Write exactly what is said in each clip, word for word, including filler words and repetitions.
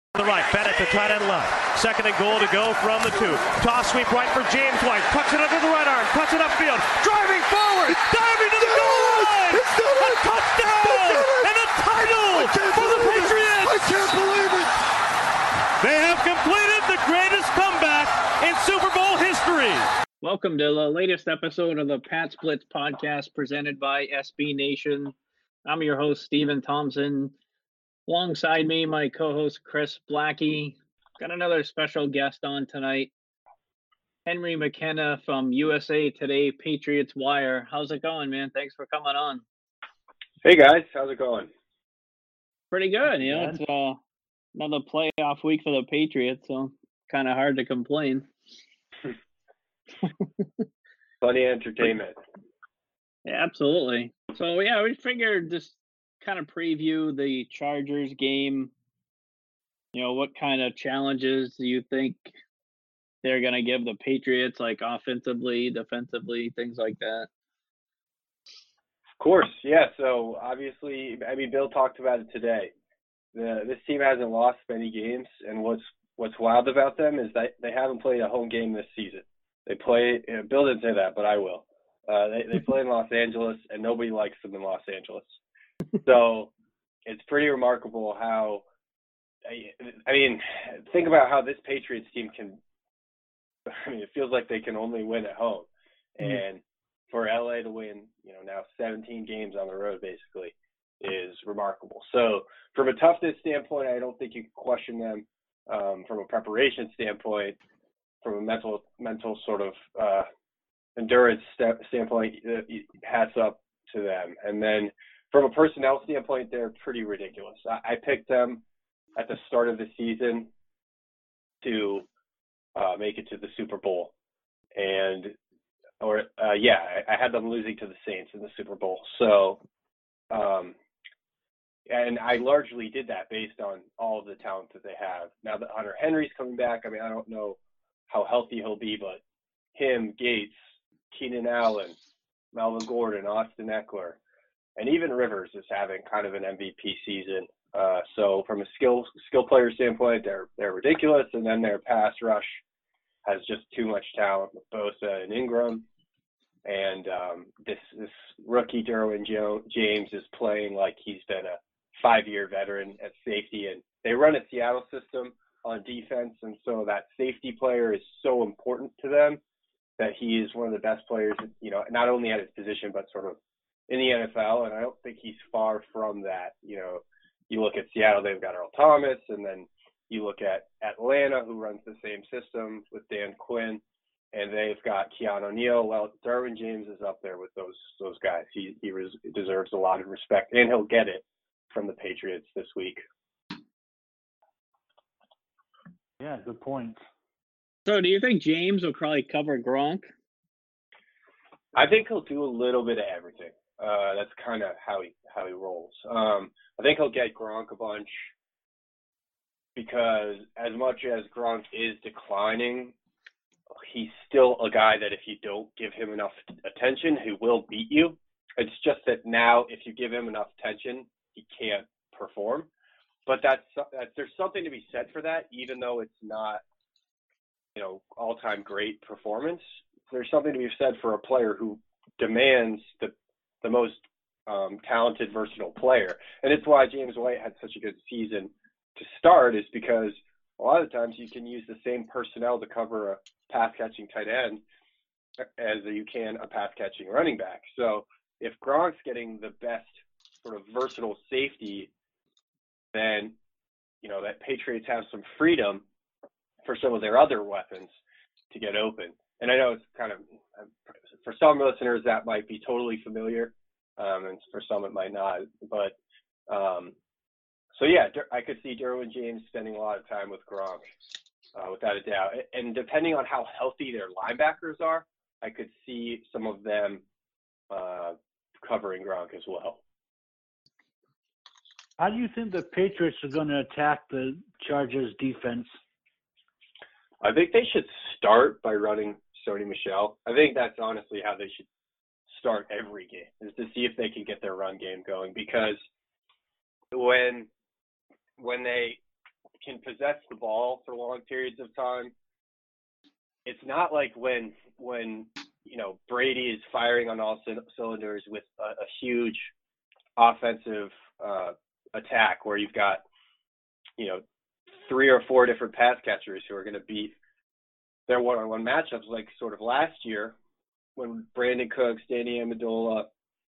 The right, Bennett to tight end left. Second and goal to go from the two. Toss sweep right for James White. Tucks it under the right arm. Cuts it upfield. Driving forward. Diving to the goal line. A touchdown and a title for the Patriots. I can't believe it. They have completed the greatest comeback in Super Bowl history. Welcome to the latest episode of the Pat Splits podcast presented by S B Nation. I'm your host, Stephen Thompson. Alongside me, my co-host, Chris Blackie. Got another special guest on tonight, Henry McKenna from U S A Today Patriots Wire. How's it going, man? Thanks for coming on. Hey, guys. How's it going? Pretty good. You know, it's uh, another playoff week for the Patriots, so kind of hard to complain. Plenty of entertainment. Yeah, absolutely. So, yeah, we figured just kind of preview the Chargers game. You know, what kind of challenges do you think they're going to give the Patriots, like offensively, defensively, things like that? Of course, yeah. So, obviously, I mean, Bill talked about it today. The, this team hasn't lost many games, and what's what's wild about them is that they haven't played a home game this season. They play, you know, Bill didn't say that, but I will. Uh, they, they play in Los Angeles, and nobody likes them in Los Angeles. So it's pretty remarkable how, I mean, think about how this Patriots team can, I mean, it feels like they can only win at home. Mm-hmm. And for L A to win, you know, now seventeen games on the road basically is remarkable. So from a toughness standpoint, I don't think you can question them. Um, from a preparation standpoint, from a mental, mental sort of uh, endurance st- standpoint, uh, hats up to them. And then from a personnel standpoint, they're pretty ridiculous. I, I picked them at the start of the season to uh, make it to the Super Bowl. And, or uh, yeah, I, I had them losing to the Saints in the Super Bowl. So, um, and I largely did that based on all of the talent that they have. Now that Hunter Henry's coming back, I mean, I don't know how healthy he'll be, but him, Gates, Keenan Allen, Melvin Gordon, Austin Eckler, and even Rivers is having kind of an M V P season. Uh, so from a skill skill player standpoint, they're they're ridiculous. And then their pass rush has just too much talent with Bosa and Ingram. And um, this this rookie Derwin jo- James is playing like he's been a five-year veteran at safety. And they run a Seattle system on defense, and so that safety player is so important to them that he is one of the best players, you know, not only at his position but sort of in the N F L, and I don't think he's far from that. You know, you look at Seattle, they've got Earl Thomas, and then you look at Atlanta, who runs the same system with Dan Quinn, and they've got Keanu Neal. Well, Derwin James is up there with those those guys. He he res- deserves a lot of respect, and he'll get it from the Patriots this week. Yeah, good point. So do you think James will probably cover Gronk? I think he'll do a little bit of everything. Uh, that's kind of how he how he rolls. Um, I think he'll get Gronk a bunch because as much as Gronk is declining, he's still a guy that if you don't give him enough attention, he will beat you. It's just that now if you give him enough attention, he can't perform. But that's, that's there's something to be said for that, even though it's not, you know, all-time great performance. There's something to be said for a player who demands the the most um, talented, versatile player. And it's why James White had such a good season to start, is because a lot of times you can use the same personnel to cover a pass-catching tight end as you can a pass-catching running back. So if Gronk's getting the best sort of versatile safety, then, you know, that Patriots have some freedom for some of their other weapons to get open. And I know it's kind of, for some listeners, that might be totally familiar, um, and for some it might not. But, um, so yeah, I could see Derwin James spending a lot of time with Gronk, uh, without a doubt. And depending on how healthy their linebackers are, I could see some of them uh, covering Gronk as well. How do you think the Patriots are going to attack the Chargers defense? I think they should start by running Sony Michel. I think that's honestly how they should start every game, is to see if they can get their run game going. Because when when they can possess the ball for long periods of time. It's not like when when you know Brady is firing on all c- cylinders with a, a huge offensive uh, attack where you've got you know three or four different pass catchers who are going to beat their one-on-one matchups, like sort of last year when Brandon Cooks, Danny Amendola,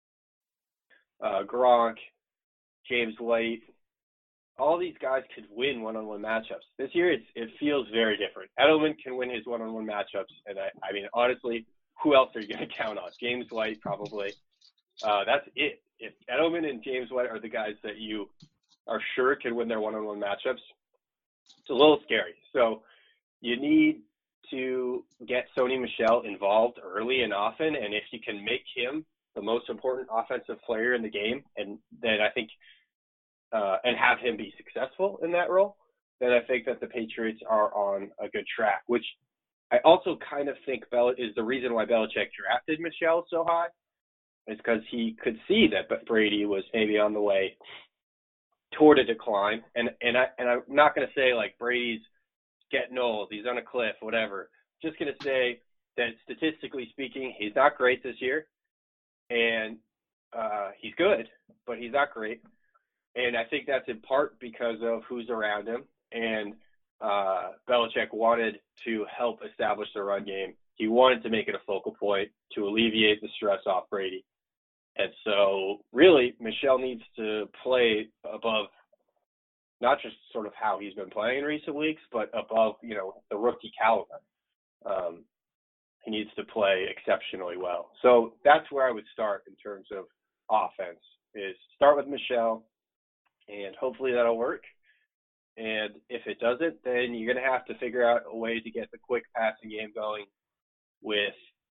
uh, Gronk, James White, all these guys could win one-on-one matchups. This year, it's, it feels very different. Edelman can win his one-on-one matchups, and I, I mean, honestly, who else are you going to count on? James White, probably. Uh, that's it. If Edelman and James White are the guys that you are sure can win their one-on-one matchups, it's a little scary. So you need to get Sony Michel involved early and often, and if you can make him the most important offensive player in the game, and then I think uh, and have him be successful in that role, then I think that the Patriots are on a good track, which I also kind of think Bel- is the reason why Belichick drafted Michel so high, is because he could see that Brady was maybe on the way toward a decline. And and, I, and I'm not going to say, like, Brady's getting old, he's on a cliff, whatever. Just going to say that statistically speaking, he's not great this year. And uh, he's good, but he's not great. And I think that's in part because of who's around him. And uh, Belichick wanted to help establish the run game. He wanted to make it a focal point to alleviate the stress off Brady. And so really, Michel needs to play above not just sort of how he's been playing in recent weeks, but above, you know, the rookie caliber. Um, he needs to play exceptionally well. So that's where I would start in terms of offense, is start with Michel, and hopefully that'll work. And if it doesn't, then you're going to have to figure out a way to get the quick passing game going with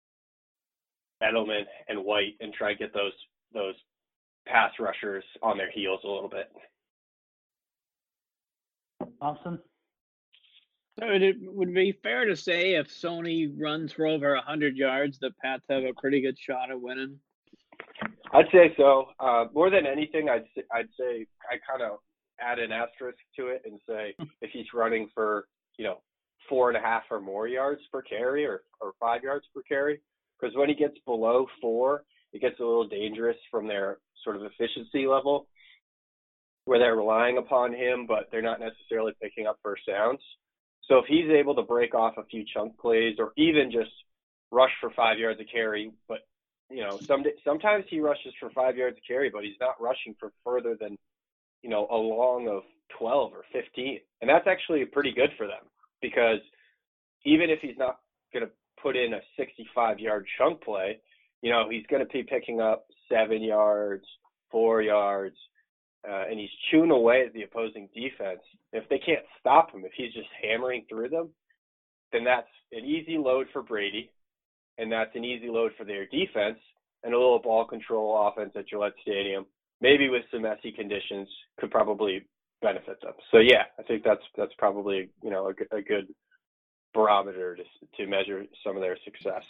Edelman and White and try to get those those pass rushers on their heels a little bit. Thompson? So it would be fair to say if Sony runs for over one hundred yards, the Pats have a pretty good shot at winning? I'd say so. Uh, more than anything, I'd say, I'd say I kind of add an asterisk to it and say if he's running for, you know, four and a half or more yards per carry or, or five yards per carry, because when he gets below four, it gets a little dangerous from their sort of efficiency level where they're relying upon him, but they're not necessarily picking up first downs. So if he's able to break off a few chunk plays or even just rush for five yards a carry, but you know, some sometimes he rushes for five yards a carry, but he's not rushing for further than, you know, a long of twelve or fifteen. And that's actually pretty good for them because even if he's not going to put in a sixty-five-yard chunk play, you know, he's going to be picking up seven yards, four yards, uh, and he's chewing away at the opposing defense. If they can't stop him, if he's just hammering through them, then that's an easy load for Brady. And that's an easy load for their defense and a little ball control offense at Gillette Stadium, maybe with some messy conditions, could probably benefit them. So, yeah, I think that's that's probably, you know, a, a good barometer to, to measure some of their success.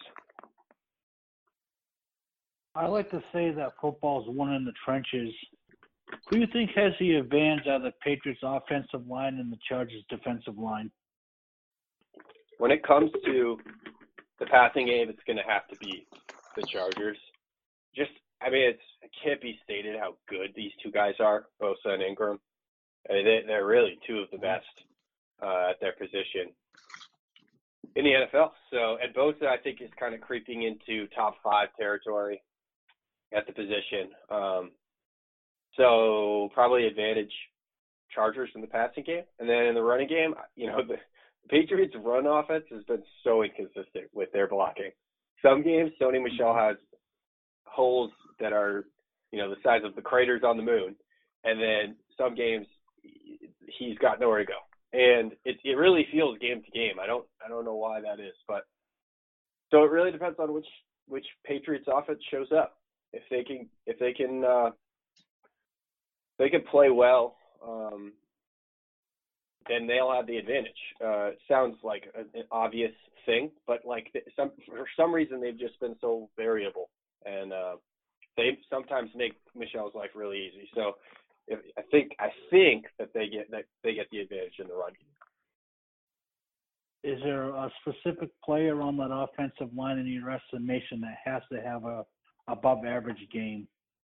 I like to say that football's won in the trenches. Who do you think has the advantage out of the Patriots' offensive line and the Chargers' defensive line? When it comes to the passing game, it's going to have to be the Chargers. Just, I mean, it's, it can't be stated how good these two guys are, Bosa and Ingram. I mean, they, they're really two of the best uh, at their position in the N F L. So, and Bosa, I think, is kind of creeping into top five territory at the position. Um, so, probably advantage Chargers in the passing game. And then in the running game, you know, the Patriots' run offense has been so inconsistent with their blocking. Some games, Sony Michel has holes that are, you know, the size of the craters on the moon. And then some games, he's got nowhere to go. And it it really feels game to game. I don't I don't know why that is, but so it really depends on which which Patriots offense shows up. If they can if they can uh, they can play well. Um, then they'll have the advantage. Uh, it sounds like an obvious thing, but like some for some reason they've just been so variable, and uh, they sometimes make Michel's life really easy. So if, I think I think that they get that they get the advantage in the run game. Is there a specific player on that offensive line in your estimation that has to have a above average game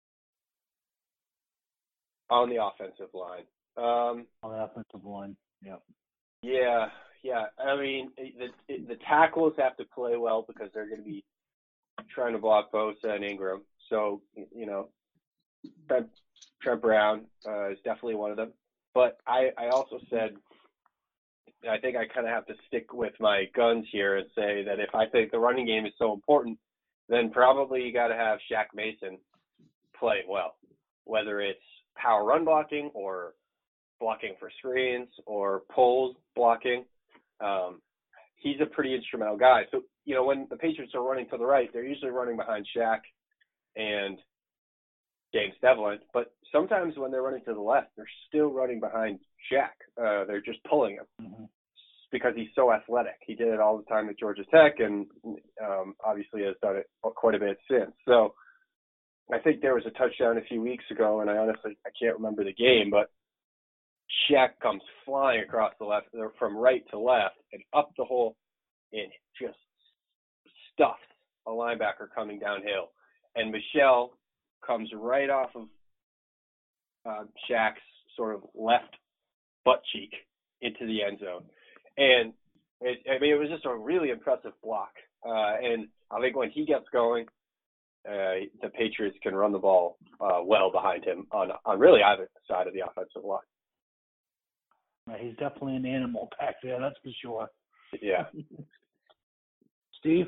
On the offensive line. Um, on the offensive line? Yeah. Yeah, yeah. I mean, the the tackles have to play well because they're going to be trying to block Bosa and Ingram. So, you know, Trent, Trent Brown uh, is definitely one of them. But I, I also said, I think I kind of have to stick with my guns here and say that if I think the running game is so important, then probably you got to have Shaq Mason play well, whether it's power run blocking or blocking for screens or pulls blocking. Um, he's a pretty instrumental guy. So, you know, when the Patriots are running to the right, they're usually running behind Shaq and James Devlin. But sometimes when they're running to the left, they're still running behind Shaq. Uh, they're just pulling him mm-hmm. because he's so athletic. He did it all the time at Georgia Tech and um, obviously has done it quite a bit since. So I think there was a touchdown a few weeks ago, and I honestly I can't remember the game, but Shaq comes flying across the left, from right to left, and up the hole, and just stuffs a linebacker coming downhill. And Michelle comes right off of uh, Shaq's sort of left butt cheek into the end zone. And, it, I mean, it was just a really impressive block. Uh, and I think when he gets going, uh, the Patriots can run the ball uh, well behind him on, on really either side of the offensive line. He's definitely an animal back there, that's for sure. Yeah. Steve?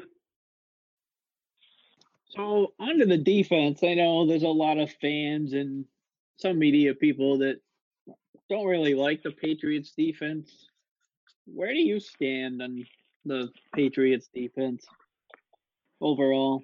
So, onto the defense. I know there's a lot of fans and some media people that don't really like the Patriots defense. Where do you stand on the Patriots defense overall?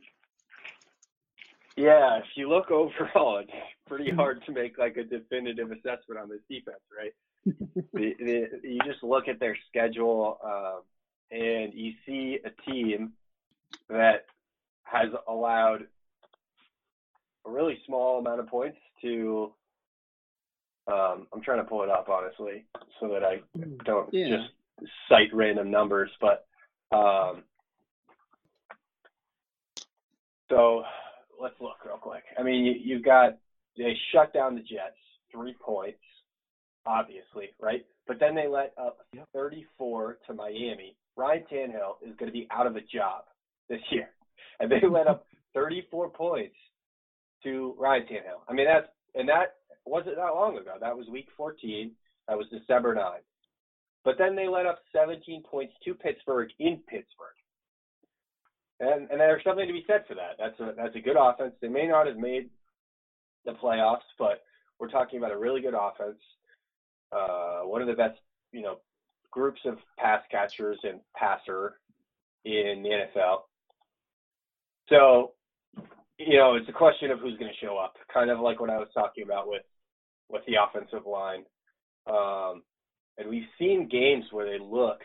Yeah, if you look overall, it's pretty hard to make like a definitive assessment on this defense, right? the, the, you just look at their schedule um, and you see a team that has allowed a really small amount of points to um, I'm trying to pull it up honestly so that I don't yeah. just cite random numbers, but um, so let's look real quick. I mean, you, you've got they shut down the Jets, three points, obviously, right? But then they let up thirty-four to Miami. Ryan Tannehill is going to be out of a job this year. And they let up thirty-four points to Ryan Tannehill. I mean, that's and that wasn't that long ago. That was week fourteen. That was December ninth. But then they let up seventeen points to Pittsburgh in Pittsburgh. And and there's something to be said for that. That's a that's a good offense. They may not have made the playoffs, but we're talking about a really good offense. Uh, one of the best, you know, groups of pass catchers and passer in the N F L. So, you know, it's a question of who's going to show up, kind of like what I was talking about with, with the offensive line. Um, and we've seen games where they look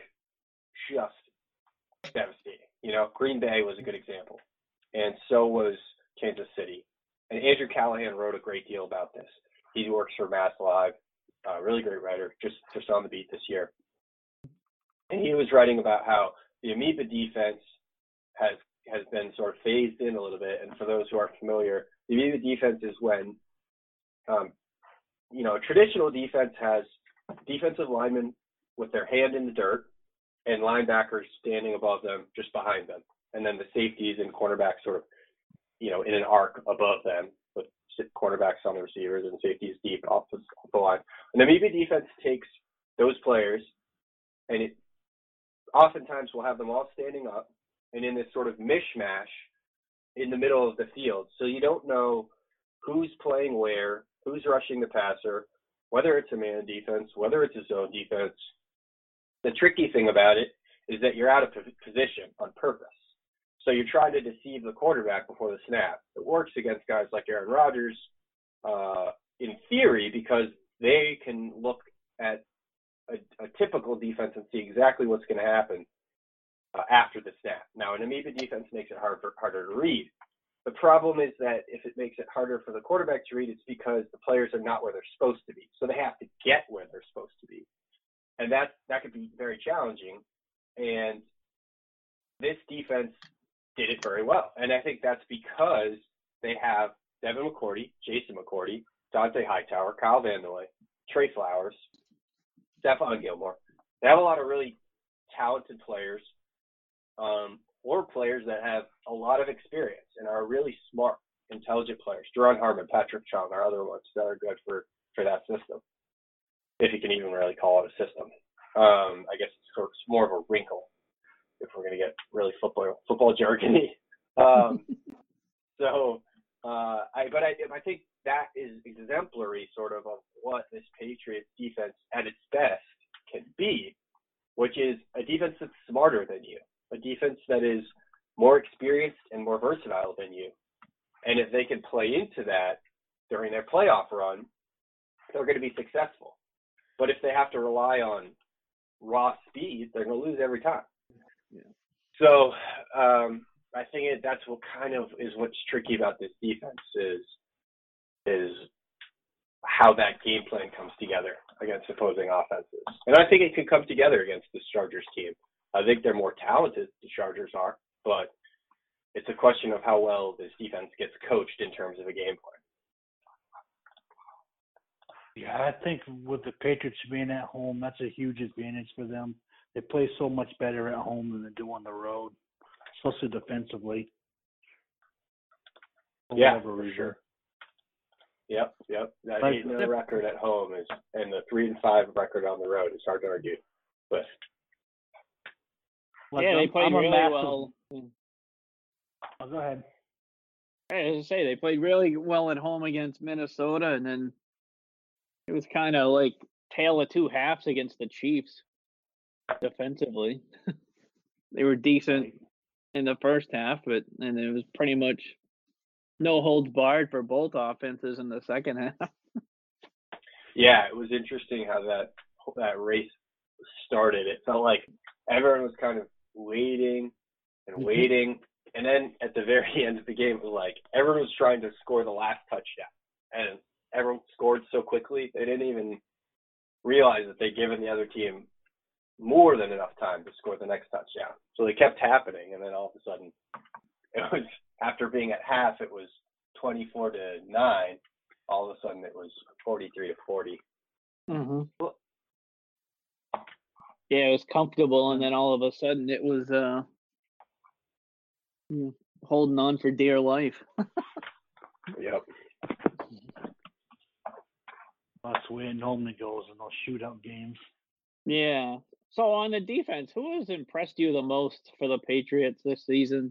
just devastating. You know, Green Bay was a good example, and so was Kansas City. And Andrew Callahan wrote a great deal about this. He works for Mass Live, uh, really great writer, just, just on the beat this year. And he was writing about how the Amoeba defense has has been sort of phased in a little bit. And for those who aren't familiar, the Amoeba defense is when, um, you know, a traditional defense has defensive linemen with their hand in the dirt and linebackers standing above them, just behind them. And then the safeties and cornerbacks sort of, you know, in an arc above them with cornerbacks on the receivers and safeties deep off the, off the line. And the Amoeba defense takes those players and it oftentimes will have them all standing up and in this sort of mishmash in the middle of the field. So you don't know who's playing where, who's rushing the passer, whether it's a man defense, whether it's a zone defense. The tricky thing about it is that you're out of position on purpose. So you're trying to deceive the quarterback before the snap. It works against guys like Aaron Rodgers uh, in theory because they can look at a, a typical defense and see exactly what's going to happen uh, after the snap. Now, an Amoeba defense makes it hard for, harder to read. The problem is that if it makes it harder for the quarterback to read, it's because the players are not where they're supposed to be. So they have to get where they're supposed to be. And that, that could be very challenging. And this defense did it very well. And I think that's because they have Devin McCourty, Jason McCourty, Dante Hightower, Kyle Van Noy, Trey Flowers, Stephon Gilmore. They have a lot of really talented players, um, or players that have a lot of experience and are really smart, intelligent players. Duron Harmon, Patrick Chung are other ones that are good for, for that system, if you can even really call it a system. Um, I guess it's, sort of, it's more of a wrinkle if we're going to get really football football jargony. Um, so, uh, I but I I think that is exemplary, sort of, of what this Patriots defense at its best can be, which is a defense that's smarter than you, a defense that is more experienced and more versatile than you. And if they can play into that during their playoff run, they're going to be successful. But if they have to rely on raw speed, they're going to lose every time. Yeah. So um, I think it, that's what kind of is what's tricky about this defense is is how that game plan comes together against opposing offenses. And I think it could come together against this Chargers team. I think they're more talented, the Chargers are, but it's a question of how well this defense gets coached in terms of a game plan. Yeah, I think with the Patriots being at home, that's a huge advantage for them. They play so much better at home than they do on the road, especially defensively. For Yeah, whatever for reason. sure. Yep, yep. That Like, eight and oh record at home is, and the three and five record on the road is hard to argue with. Like, yeah, they I'm- played I'm a really massive- well. Oh, go ahead. As I say, they played really well at home against Minnesota, and then it was kind of like tale of two halves against the Chiefs defensively. They were decent in the first half, but and it was pretty much no holds barred for both offenses in the second half. Yeah, it was interesting how that that race started. It felt like everyone was kind of waiting and Mhm. waiting, and then at the very end of the game, it was like everyone was trying to score the last touchdown, and everyone scored so quickly they didn't even realize that they'd given the other team more than enough time to score the next touchdown. So they kept happening, and then all of a sudden, it was after being at half, it was twenty-four to nine. All of a sudden, it was forty-three to forty. Mm-hmm. Yeah, it was comfortable, and then all of a sudden, it was uh, hmm, holding on for dear life. Yep. That's the way it normally goes in those shootout games. Yeah. So on the defense, who has impressed you the most for the Patriots this season?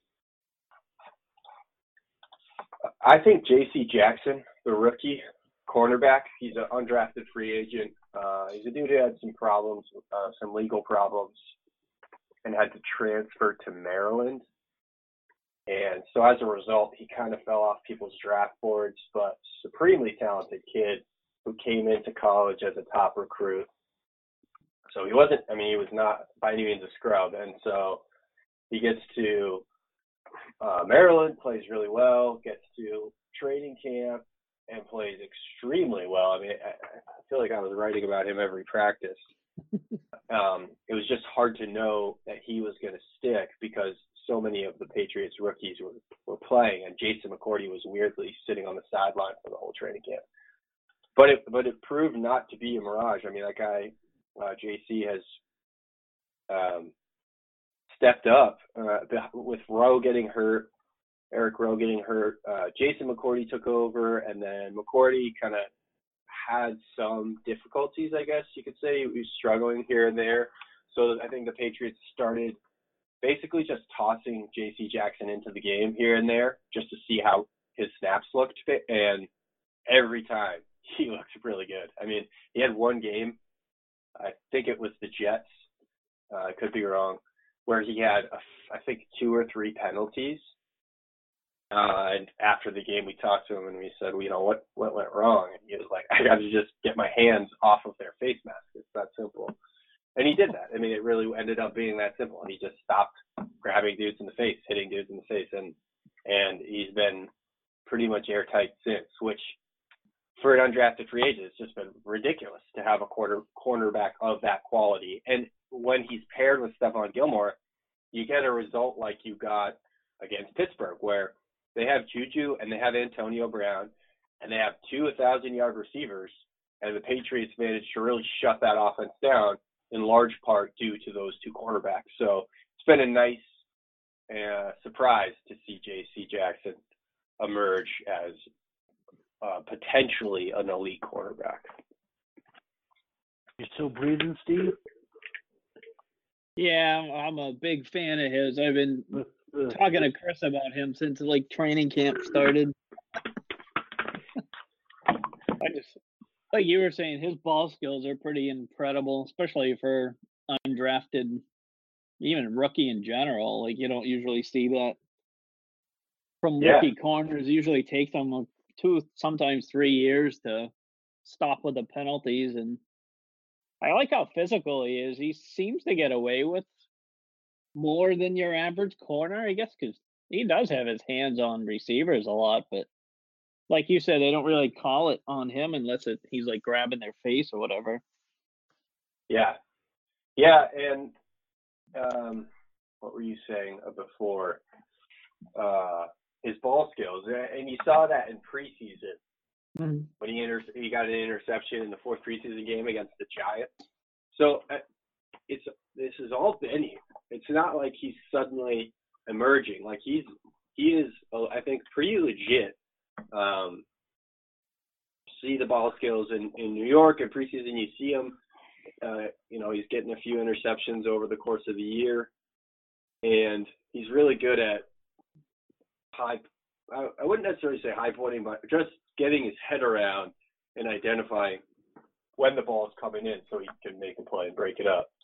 I think J C Jackson, the rookie cornerback, he's an undrafted free agent. Uh, he's a dude who had some problems, uh, some legal problems, and had to transfer to Maryland. And so as a result, he kind of fell off people's draft boards, but supremely talented kid who came into college as a top recruit. So he wasn't, I mean, he was not by any means a scrub. And so he gets to uh, Maryland, plays really well, gets to training camp, and plays extremely well. I mean, I, I feel like I was writing about him every practice. Um, it was just hard to know that he was going to stick because so many of the Patriots rookies were, were playing, and Jason McCourty was weirdly sitting on the sideline for the whole training camp. But it but it proved not to be a mirage. I mean, that guy, uh, J C, has um, stepped up uh, with Rowe getting hurt, Eric Rowe getting hurt. Uh, Jason McCourty took over, and then McCourty kind of had some difficulties, I guess you could say. He was struggling here and there. So I think the Patriots started basically just tossing J C Jackson into the game here and there just to see how his snaps looked. And every time he looked really good. I mean, he had one game, I think it was the Jets, uh, I could be wrong, where he had, a, I think, two or three penalties. Uh, and after the game, we talked to him and we said, well, you know, what, what went wrong? And he was like, I got to just get my hands off of their face mask. It's that simple. And he did that. I mean, it really ended up being that simple. And he just stopped grabbing dudes in the face, hitting dudes in the face. And and he's been pretty much airtight since, which for an undrafted free agent, it's just been ridiculous to have a quarter cornerback of that quality. And when he's paired with Stephon Gilmore, you get a result like you got against Pittsburgh, where they have Juju and they have Antonio Brown, and they have two one thousand-yard receivers, and the Patriots managed to really shut that offense down in large part due to those two cornerbacks. So it's been a nice uh, surprise to see J C Jackson emerge as uh, potentially an elite cornerback. You still breathing, Steve? Yeah, I'm a big fan of his. I've been talking to Chris about him since like training camp started. I just, like you were saying, his ball skills are pretty incredible, especially for undrafted, even rookie in general. Like you don't usually see that from rookie yeah. corners. It usually takes them two, sometimes three years to stop with the penalties. And I like how physical he is. He seems to get away with more than your average corner, I guess, because he does have his hands on receivers a lot. But like you said, they don't really call it on him unless it, he's like grabbing their face or whatever. Yeah. Yeah. And um, what were you saying before? Uh, his ball skills. And you saw that in preseason mm-hmm. when he inter- he got an interception in the fourth preseason game against the Giants. So uh, it's this has all been here. It's not like he's suddenly emerging. Like he's he is, uh, I think, pretty legit. Um, see the ball skills in, in New York in preseason. You see him. Uh, you know, he's getting a few interceptions over the course of the year, and he's really good at high. I, I wouldn't necessarily say high pointing, but just getting his head around and identifying when the ball is coming in, so he can make a play and break it up.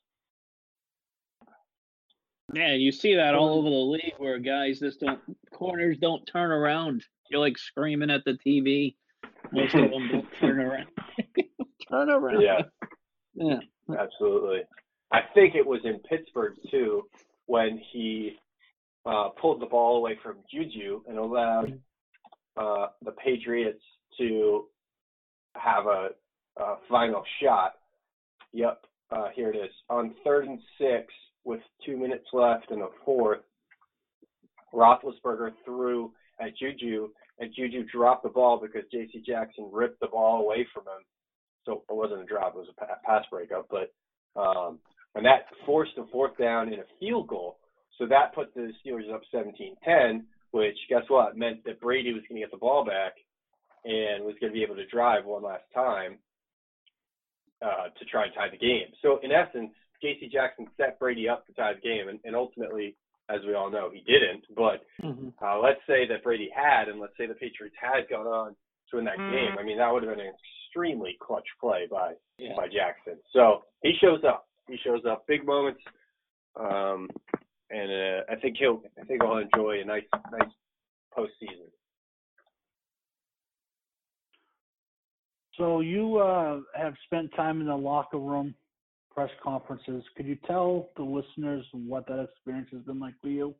Yeah, you see that all over the league where guys just don't, corners don't turn around. You're like screaming at the T V. Most of them don't turn around. Turn around. Yeah. Yeah. Absolutely. I think it was in Pittsburgh, too, when he uh, pulled the ball away from Juju and allowed uh, the Patriots to have a, a final shot. Yep, uh, here it is. On third and six, with two minutes left in the fourth, Roethlisberger threw at Juju, and Juju dropped the ball because J C Jackson ripped the ball away from him. So it wasn't a drop, it was a pass breakup. But um, and that forced a fourth down in a field goal. So that put the Steelers up seventeen ten, which, guess what, meant that Brady was going to get the ball back and was going to be able to drive one last time uh, to try and tie the game. So in essence, J C Jackson set Brady up to tie the game, and, and ultimately, as we all know, he didn't. But mm-hmm. uh, let's say that Brady had, and let's say the Patriots had gone on to win that mm-hmm. game. I mean, that would have been an extremely clutch play by yeah. by Jackson. So he shows up. He shows up, big moments, um, and uh, I think he'll I think he'll enjoy a nice nice postseason. So you uh, have spent time in the locker room, press conferences. Could you tell the listeners what that experience has been like for you?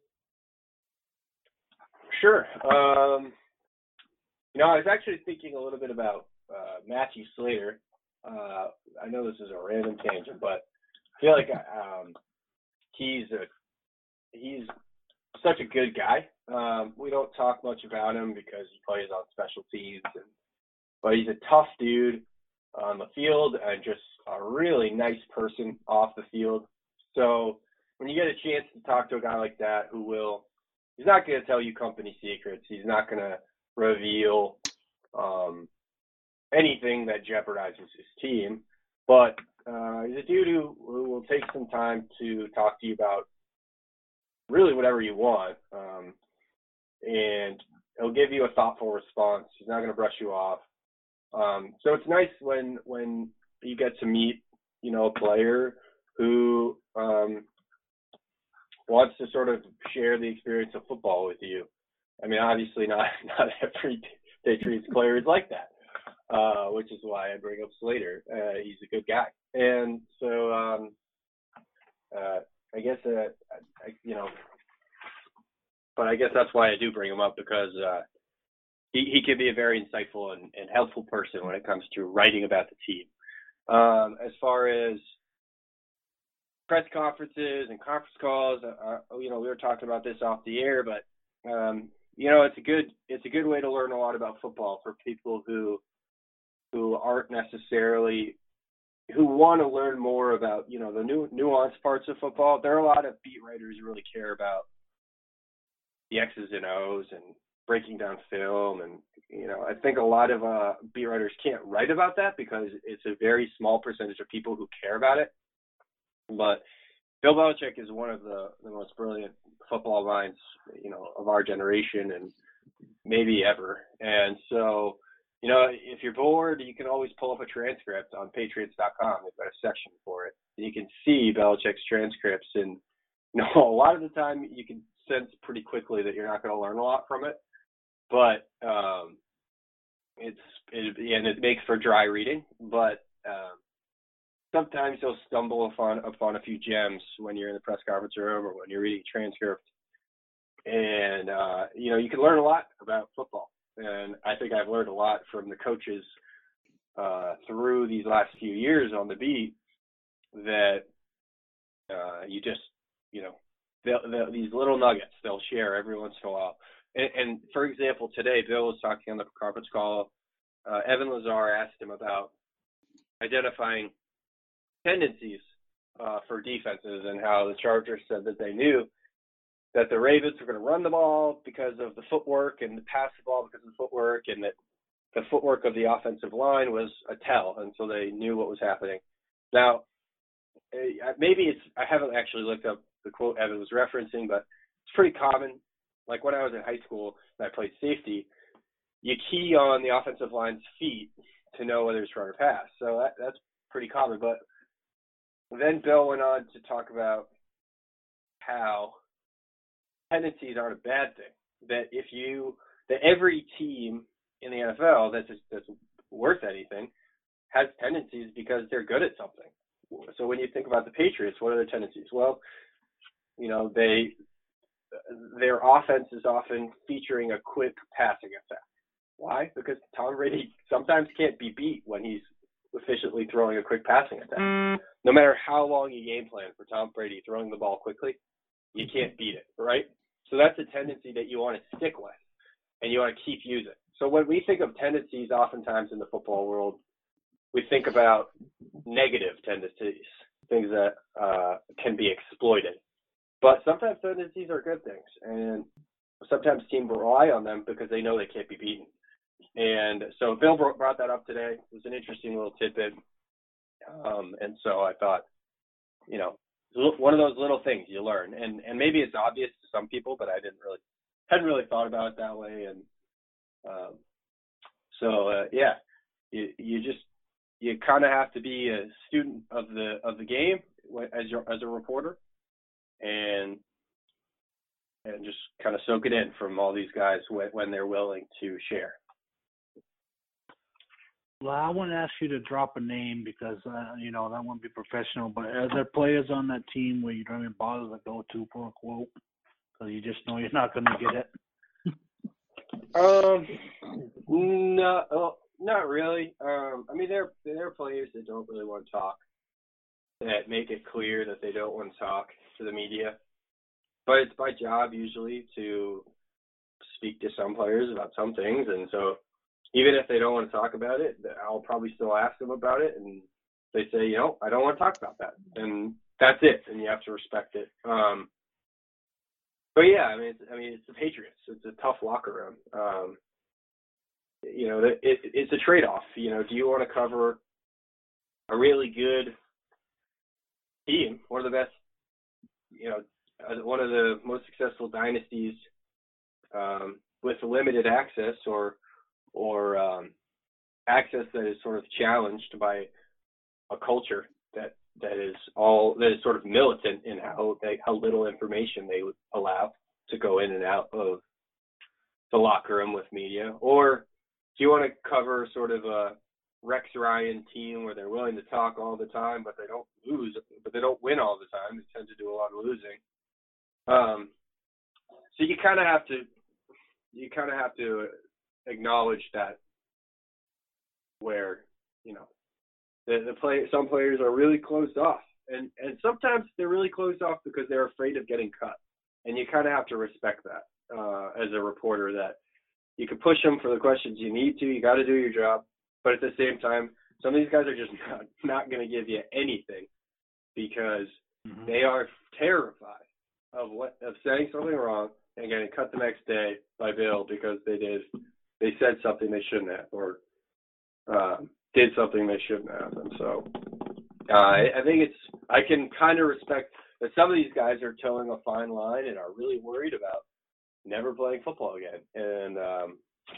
Sure. Um, you know, I was actually thinking a little bit about uh, Matthew Slater. Uh, I know this is a random tangent, but I feel like um, he's a he's such a good guy. Um, we don't talk much about him because he plays on special teams, and, but he's a tough dude on the field and just a really nice person off the field. So when you get a chance to talk to a guy like that who will, he's not going to tell you company secrets. He's not going to reveal um, anything that jeopardizes his team. But uh, he's a dude who, who will take some time to talk to you about really whatever you want. Um, and he'll give you a thoughtful response. He's not going to brush you off. Um, so it's nice when when you get to meet, you know, a player who um, wants to sort of share the experience of football with you. I mean, obviously not not every Patriots player is like that, uh, which is why I bring up Slater. Uh, he's a good guy, and so um, uh, I guess uh, I, you know but I guess that's why I do bring him up, because uh, he, he can be a very insightful and, and helpful person when it comes to writing about the team. Um, as far as press conferences and conference calls, uh, you know, we were talking about this off the air, but um, you know, it's a good it's a good way to learn a lot about football for people who who aren't necessarily who want to learn more about, you know, the new nuanced parts of football. There are a lot of beat writers who really care about the X's and O's and breaking down film, and you know, I think a lot of uh, beat writers can't write about that because it's a very small percentage of people who care about it. But Bill Belichick is one of the, the most brilliant football minds, you know, of our generation and maybe ever. And so, you know, if you're bored, you can always pull up a transcript on Patriots dot com. They've got a section for it. And you can see Belichick's transcripts, and you know, a lot of the time you can sense pretty quickly that you're not going to learn a lot from it. But um, it's it, and it makes for dry reading. But um, sometimes you'll stumble upon upon a few gems when you're in the press conference room or when you're reading a transcript, and uh, you know, you can learn a lot about football. And I think I've learned a lot from the coaches uh, through these last few years on the beat that uh, you just, you know, they'll, they'll, these little nuggets they'll share every once in a while. And, and for example, today Bill was talking on the conference call. Uh, Evan Lazar asked him about identifying tendencies uh, for defenses and how the Chargers said that they knew that the Ravens were going to run the ball because of the footwork and pass the ball because of the footwork, and that the footwork of the offensive line was a tell, and so they knew what was happening. Now, maybe it's – I haven't actually looked up the quote Evan was referencing, but it's pretty common. Like when I was in high school and I played safety, you key on the offensive line's feet to know whether it's run or pass. So that, that's pretty common. But then Bill went on to talk about how tendencies aren't a bad thing. That if you that every team in the N F L that's that's worth anything has tendencies because they're good at something. So when you think about the Patriots, what are their tendencies? Well, you know, they their offense is often featuring a quick passing attack. Why? Because Tom Brady sometimes can't be beat when he's efficiently throwing a quick passing attack. Mm. No matter how long you game plan for Tom Brady throwing the ball quickly, you can't beat it, right? So that's a tendency that you want to stick with and you want to keep using. So when we think of tendencies oftentimes in the football world, we think about negative tendencies, things that uh, can be exploited. But sometimes tendencies are good things, and sometimes teams rely on them because they know they can't be beaten. And so Bill brought that up today. It was an interesting little tidbit. Um, and so I thought, you know, one of those little things you learn, and and maybe it's obvious to some people, but I didn't really hadn't really thought about it that way. And um, so uh, yeah, you you just you kind of have to be a student of the of the game as your as a reporter, and and just kind of soak it in from all these guys when, when they're willing to share. Well, I want to ask you to drop a name because, uh, you know, that wouldn't be professional. But are there players on that team where you don't even bother to go to for a quote because you just know you're not going to get it? Um, no, well, not really. Um, I mean, there there are players that don't really want to talk, that make it clear that they don't want to talk to the media. But it's my job usually to speak to some players about some things, and so even if they don't want to talk about it, I'll probably still ask them about it, and they say, you know, I don't want to talk about that, and that's it, and you have to respect it. Um, but yeah, I mean, it's, I mean, it's the Patriots. It's a tough locker room. Um, you know, it, it, it's a trade-off. You know, do you want to cover a really good team, one of the best, you know, one of the most successful dynasties um, with limited access, or or um, access that is sort of challenged by a culture that, that is all that is sort of militant in how they, how little information they would allow to go in and out of the locker room with media? Or do you want to cover sort of a Rex Ryan team where they're willing to talk all the time, but they don't lose, but they don't win all the time? They tend to do a lot of losing. Um, so you kind of have to you kind of have to acknowledge that where you know the the play some players are really closed off, and and sometimes they're really closed off because they're afraid of getting cut, and you kind of have to respect that uh, as a reporter, that you can push them for the questions you need to. You got to do your job, but at the same time, some of these guys are just not not going to give you anything because mm-hmm. they are terrified of what of saying something wrong and getting cut the next day by Bill because they did they said something they shouldn't have, or uh, did something they shouldn't have. And so uh, I, I think it's I can kind of respect that some of these guys are towing a fine line and are really worried about never playing football again. And um,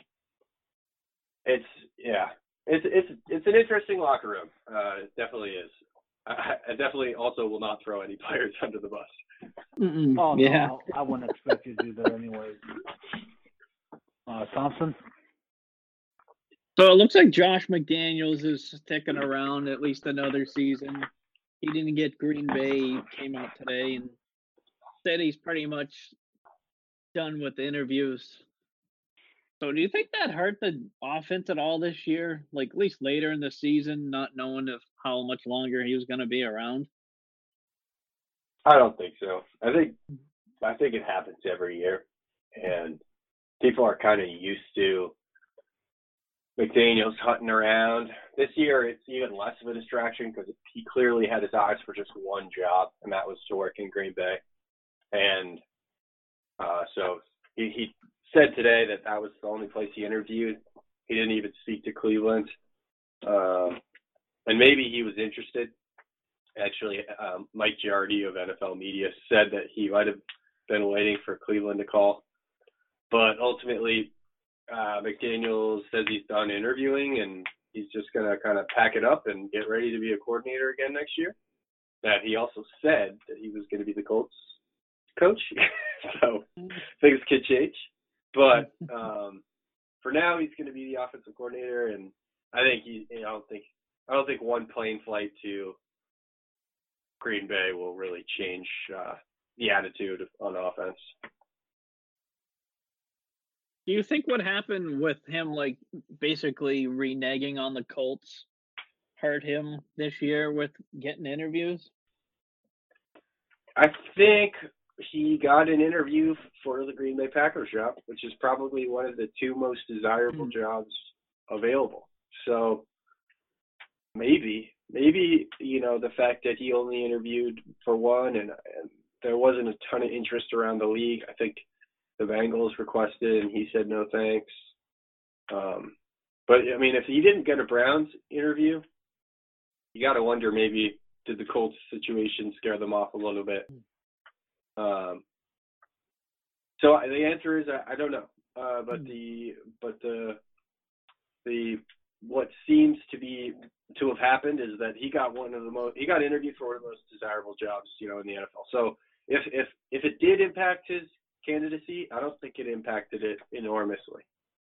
it's yeah, it's it's it's an interesting locker room. Uh, it definitely is. I, I definitely also will not throw any players under the bus. Mm-mm. Oh, yeah. no, I wouldn't expect you to do that anyways. Uh, Thompson? So it looks like Josh McDaniels is sticking around at least another season. He didn't get Green Bay. He came out today and said he's pretty much done with the interviews. So do you think that hurt the offense at all this year? Like at least later in the season, not knowing if how much longer he was going to be around? I don't think so. I think I think it happens every year, and people are kind of used to McDaniels hunting around. This year, it's even less of a distraction because he clearly had his eyes for just one job, and that was to work in Green Bay. And uh, so he, he said today that that was the only place he interviewed. He didn't even speak to Cleveland, um, and maybe he was interested. Actually, um, Mike Giardi of N F L Media said that he might have been waiting for Cleveland to call. But ultimately, uh, McDaniels says he's done interviewing and he's just going to kind of pack it up and get ready to be a coordinator again next year. That he also said that he was going to be the Colts coach. So things could change. But um, for now, he's going to be the offensive coordinator. And I think he, you know, I don't think, I don't think one plane flight to Green Bay will really change uh, the attitude on offense. Do you think what happened with him, like basically reneging on the Colts, hurt him this year with getting interviews? I think he got an interview for the Green Bay Packers job, which is probably one of the two most desirable mm-hmm. jobs available. So maybe. Maybe, you know, the fact that he only interviewed for one and, and there wasn't a ton of interest around the league. I think the Bengals requested and he said no thanks. Um, but, I mean, if he didn't get a Browns interview, you got to wonder maybe did the Colts situation scare them off a little bit. Um, so the answer is I, I don't know. Uh, but the but the the what seems to be to have happened is that he got one of the most he got interviewed for one of the most desirable jobs, you know, in the N F L. So if if if it did impact his candidacy, I don't think it impacted it enormously.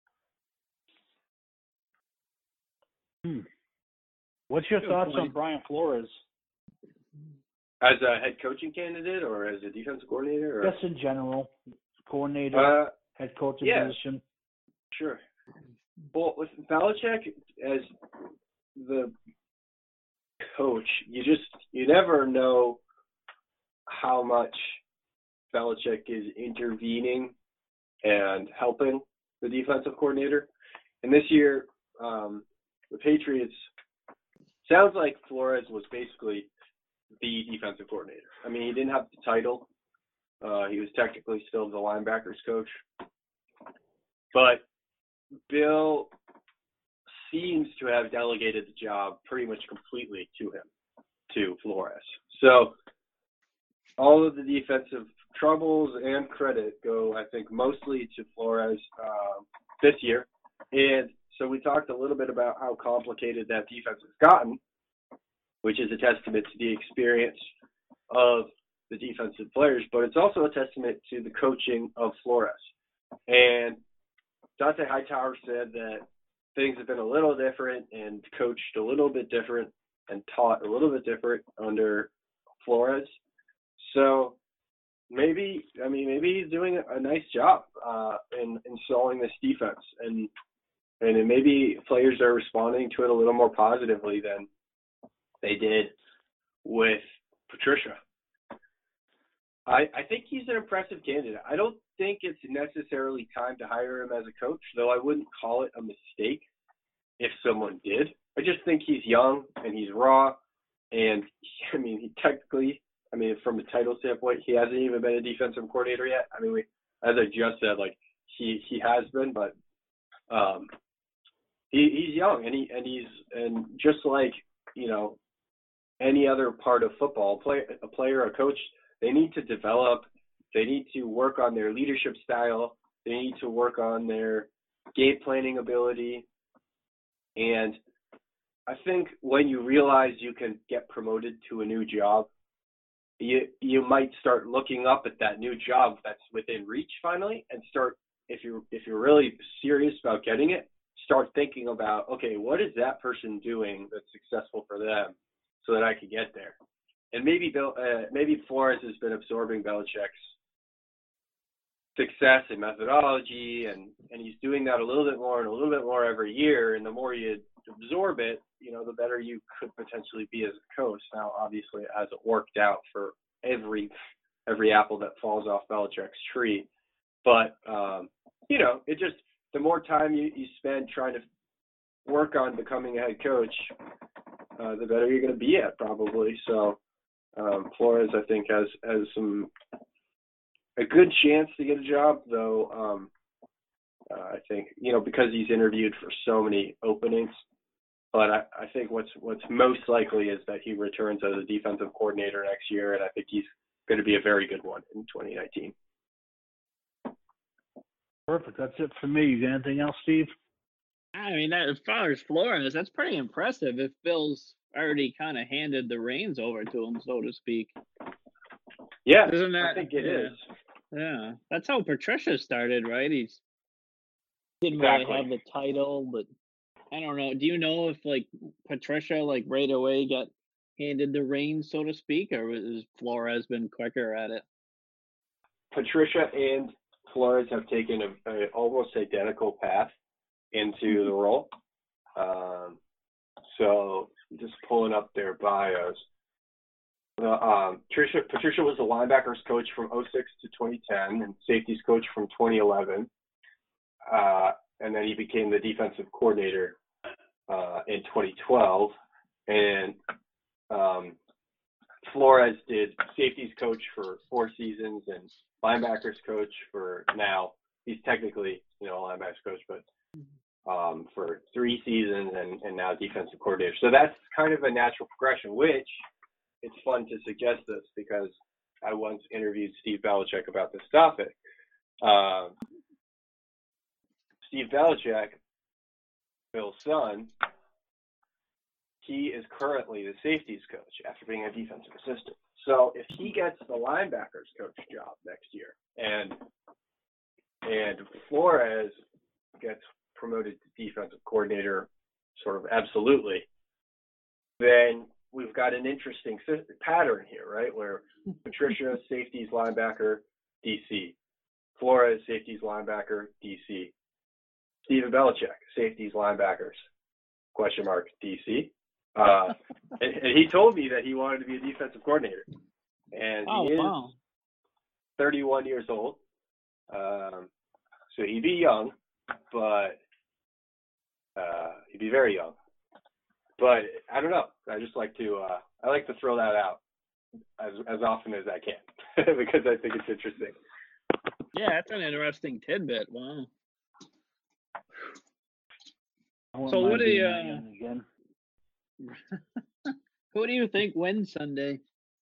Hmm. What's your thoughts on Brian Flores? As a head coaching candidate or as a defensive coordinator? Or? Just in general, coordinator, uh, head coaching yeah, position. Sure. Well, with Belichick as the coach, you just you never know how much Belichick is intervening and helping the defensive coordinator. And this year, um, the Patriots sounds like Flores was basically the defensive coordinator. I mean, he didn't have the title. Uh, he was technically still the linebackers coach, but Bill seems to have delegated the job pretty much completely to him, to Flores. So all of the defensive troubles and credit go, I think, mostly to Flores uh, this year. And so we talked a little bit about how complicated that defense has gotten, which is a testament to the experience of the defensive players, but it's also a testament to the coaching of Flores. And Dante Hightower said that things have been a little different and coached a little bit different and taught a little bit different under Flores. So maybe I mean maybe he's doing a nice job uh, in installing this defense, and and maybe players are responding to it a little more positively than they did with Patricia. I, I think he's an impressive candidate. I don't think it's necessarily time to hire him as a coach, though I wouldn't call it a mistake if someone did. I just think he's young and he's raw, and I mean, he technically, I mean, from a title standpoint, he hasn't even been a defensive coordinator yet. I mean, we, as I just said, like he, he has been, but um, he, he's young and he and he's and just like you know any other part of football, play a player, a coach. They need to develop, they need to work on their leadership style, they need to work on their game planning ability. And I think when you realize you can get promoted to a new job, you you might start looking up at that new job that's within reach finally, and start, if you're if you're really serious about getting it, start thinking about, okay, what is that person doing that's successful for them so that I could get there? And maybe Bill, uh, maybe Flores has been absorbing Belichick's success and methodology, and, and he's doing that a little bit more and a little bit more every year. And the more you absorb it, you know, the better you could potentially be as a coach. Now, obviously, it hasn't worked out for every every apple that falls off Belichick's tree. But, um, you know, it just, the more time you, you spend trying to work on becoming a head coach, uh, the better you're going to be at probably. So, Um, Flores, I think, has has some a good chance to get a job, though. Um, uh, I think you know because he's interviewed for so many openings. But I, I think what's what's most likely is that he returns as a defensive coordinator next year, and I think he's going to be a very good one in twenty nineteen. Perfect. That's it for me. You got anything else, Steve? I mean, that, as far as Flores, that's pretty impressive. If Bill's already kind of handed the reins over to him, so to speak. Yeah, Isn't that, I think it yeah, is. Yeah, that's how Patricia started, right? He's didn't Exactly. really have the title, but I don't know. Do you know if like Patricia, like right away, got handed the reins, so to speak, or has Flores been quicker at it? Patricia and Flores have taken a, a almost identical path into the role. Um, so just pulling up their bios. Uh, um, Patricia, Patricia was the linebackers coach from oh six to twenty ten and safeties coach from twenty eleven. Uh, and then he became the defensive coordinator uh, in twenty twelve. And um, Flores did safeties coach for four seasons and linebackers coach for now. He's technically, you know, a linebackers coach, but um, for three seasons and, and now defensive coordinator. So that's kind of a natural progression, which it's fun to suggest this because I once interviewed Steve Belichick about this topic. Um, Steve Belichick, Bill's son, he is currently the safeties coach after being a defensive assistant. So if he gets the linebackers coach job next year and and Flores gets promoted to defensive coordinator sort of absolutely, then we've got an interesting pattern here, right? Where Patricia, safeties, linebacker, D C. Flores, safeties, linebacker, D C. Steven Belichick, safeties, linebackers, question mark, D C. Uh, and, and he told me that he wanted to be a defensive coordinator. And Oh, he is wow. thirty-one years old. Um, so he'd be young, but uh, he'd be very young. But I don't know. I just like to uh, I like to throw that out as as often as I can because I think it's interesting. Yeah, that's an interesting tidbit. Wow. I wouldn't So mind what do you, being uh, that young again. Who do you think wins Sunday?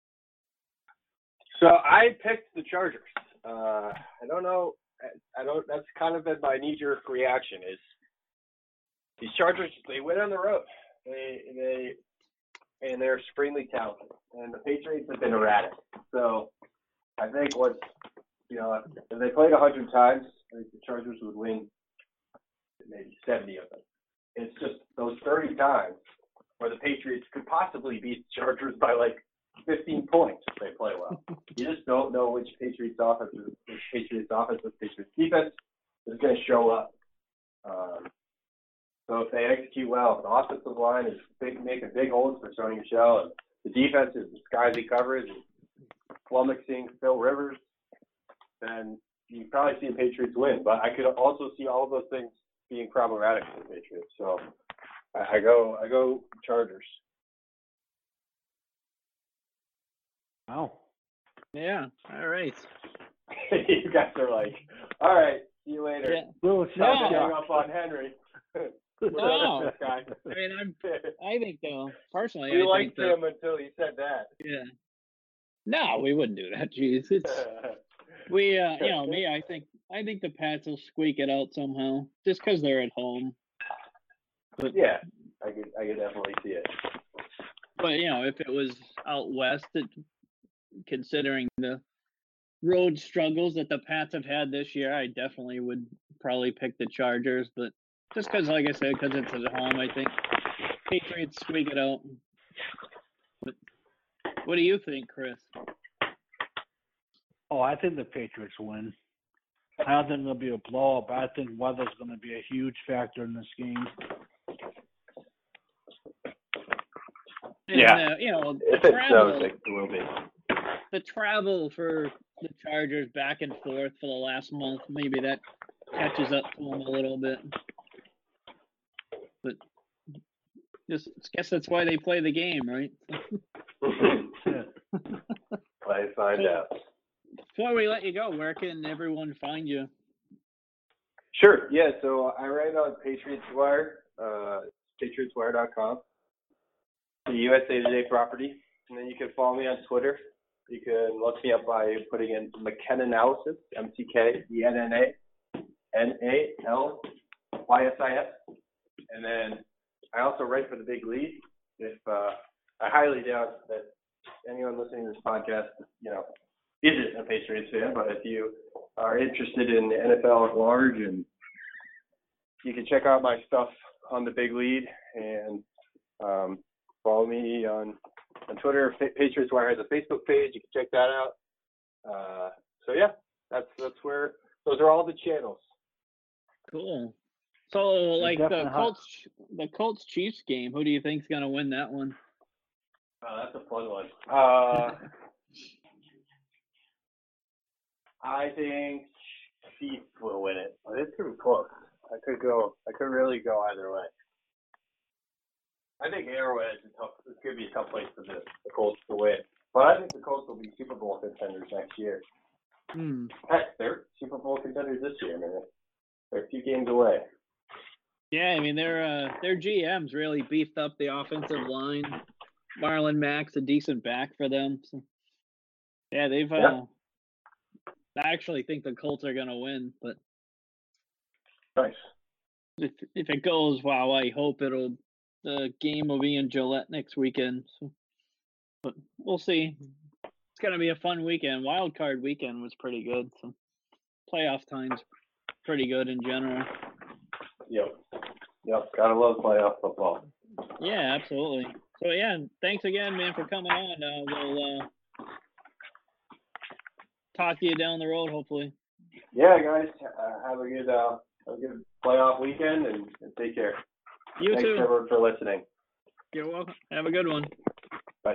So I picked the Chargers. Uh, I don't know. I don't. That's kind of been my knee-jerk reaction. Is these Chargers? They win on the road. They they and they're supremely talented. And the Patriots have been erratic. So I think what's you know if they played a hundred times, I think the Chargers would win maybe seventy of them. It's just those thirty times where the Patriots could possibly beat the Chargers by like fifteen points if they play well. You just don't know which Patriots offense, which Patriots offense, which Patriots defense is going to show up. Um, so if they execute well, if the offensive line is big, making big holes for Sony Michel, and the defense is disguising coverage and flummoxing Phil Rivers, then you probably see the Patriots win. But I could also see all of those things being problematic for the Patriots. So I, I go, I go Chargers. Wow. Yeah. All right. You guys are like, all right, see you later. Yeah. Little No. shot. Hang up on Henry. No. This guy. I mean, I'm. I think though, personally, We I liked think that, him until he said that. yeah. No, we wouldn't do that. Jeez, it's we. Uh, you know, me. I think. I think the Pats will squeak it out somehow, just because they're at home. But Yeah, I could, I could definitely see it. But you know, if it was out west, it, considering the road struggles that the Pats have had this year, I definitely would probably pick the Chargers. But just because, like I said, because it's at home, I think Patriots squeak it out. But what do you think, Chris? Oh, I think the Patriots win. I don't think it'll be a blowout, but I think weather's going to be a huge factor in this game. And, Yeah. uh, you know, the If it travel, snows, it will be. the travel for the Chargers back and forth for the last month, maybe that catches up to them a little bit. But just I guess that's why they play the game, right? I find out. Before we let you go, where can everyone find you? Sure. Yeah. So I write on Patriots Wire, uh, patriots wire dot com, the U S A Today property, and then you can follow me on Twitter. You can look me up by putting in McKenanalysis, M C K E N N A N A L Y S I S, and then I also write for the Big Lead. If uh, I highly doubt that anyone listening to this podcast, you know, isn't a Patriots fan, but if you are interested in the N F L at large, and you can check out my stuff on the Big Lead and um, follow me on on Twitter. Patriots Wire has a Facebook page. You can check that out. Uh, so yeah, that's that's where those are all the channels. Cool. So, like the definitely hot. Colts, the Colts Chiefs game, who do you think's gonna win that one? Oh, that's a fun one. Uh, I think Chiefs will win it. But it's pretty close. I could go. I could really go either way. I think Arrowhead is a tough. It's gonna be a tough place for the, the Colts to win. But I think the Colts will be Super Bowl contenders next year. Hmm. Heck, they're Super Bowl contenders this year, man. They're a few games away. Yeah, I mean their uh, their G M's really beefed up the offensive line. Marlon Mack's a decent back for them. So, yeah, they've. Uh, Yeah. I actually think the Colts are gonna win, but Nice. if if it goes, wow, I hope it'll. The game will be in Gillette next weekend. So, but we'll see. It's gonna be a fun weekend. Wild card weekend was pretty good. So playoff time's pretty good in general. Yep. Yep. Gotta love playoff football. Yeah, absolutely. So yeah, thanks again, man, for coming on. Uh, we'll uh, talk to you down the road, hopefully. Yeah, guys. Uh, have a good uh, have a good playoff weekend, and, and take care. You Thanks too. everyone for listening. You're welcome. Have a good one. Bye.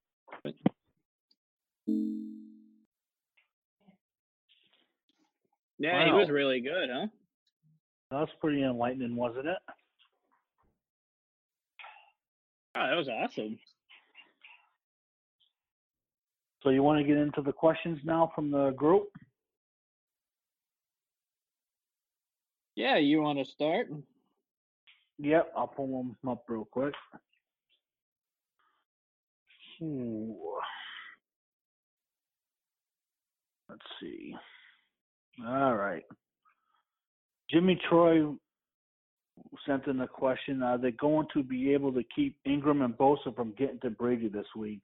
Yeah, he Wow. was really good, huh? That was pretty enlightening, wasn't it? Oh, that was awesome. So you want to get into the questions now from the group? Yeah, you want to start? Yep, I'll pull them up real quick. Ooh. Let's see. All right. Jimmy Troy sent in a question. Are they going to be able to keep Ingram and Bosa from getting to Brady this week?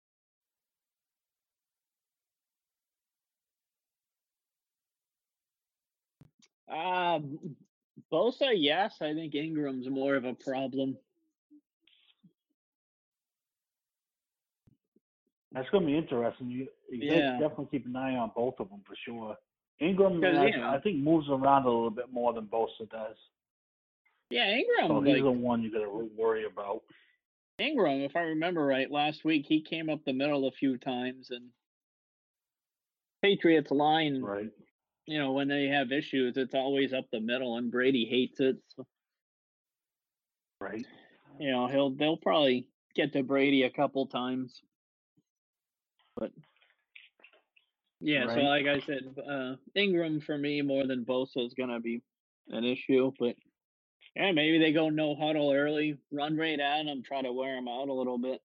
Uh, Bosa, yes. I think Ingram's more of a problem. That's going to be interesting. You, you Yeah. guys definitely keep an eye on both of them for sure. Ingram, 'Cause, I, you know- I think, moves around a little bit more than Bosa does. Yeah, Ingram, So he's like, the one you got to worry about. Ingram, if I remember right, last week he came up the middle a few times, and Patriots line, Right. you know, when they have issues, it's always up the middle, and Brady hates it. So, Right. you know, he'll they'll probably get to Brady a couple times, but yeah. So Right. like I said, uh, Ingram for me more than Bosa is gonna be an issue, but yeah, maybe they go no huddle early, run right at him, try to wear him out a little bit.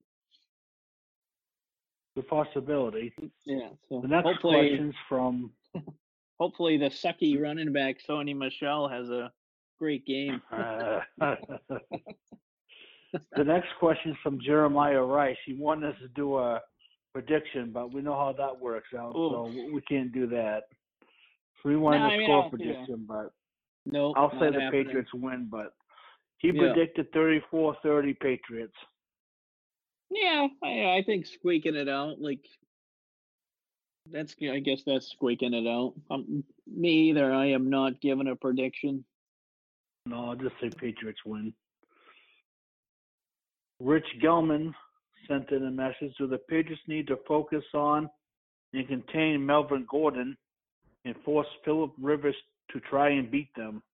The possibility. Yeah. So The next hopefully, question's from hopefully the sucky running back Sony Michel has a great game. uh, the next question's from Jeremiah Rice. He wanted us to do a prediction, but we know how that works out, Ooh. so we can't do that. So we wanted No, a I mean, score I'll- prediction, but Nope, I'll say not the happening. Patriots win, but he Yeah. predicted thirty-four thirty Patriots. Yeah, I, I think squeaking it out, like that's, I guess that's squeaking it out. Um, me either. I am not giving a prediction. No, I'll just say Patriots win. Rich Gelman sent in a message. Do the Patriots need to focus on and contain Melvin Gordon and force Phillip Rivers to try and beat them?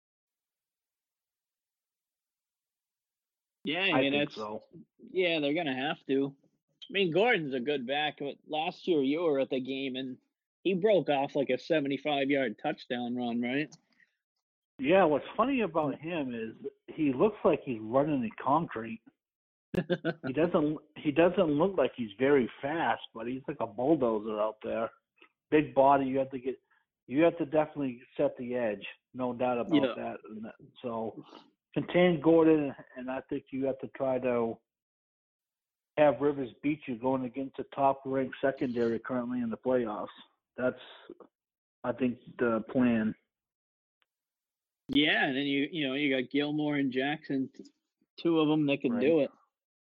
Yeah, I, I mean think that's so. yeah, they're gonna have to. I mean, Gordon's a good back, but last year you were at the game and he broke off like a seventy-five yard touchdown run, right? Yeah, what's funny about him is he looks like he's running in concrete. he doesn't he doesn't look like he's very fast, but he's like a bulldozer out there. Big body, you have to get you have to definitely set the edge, no doubt about Yeah. that. And that- So contain Gordon, and I think you have to try to have Rivers beat you going against the top ranked secondary currently in the playoffs. That's I think the plan. Yeah, and then you you know you got Gilmore and Jackson, t- two of them that can Right. do it.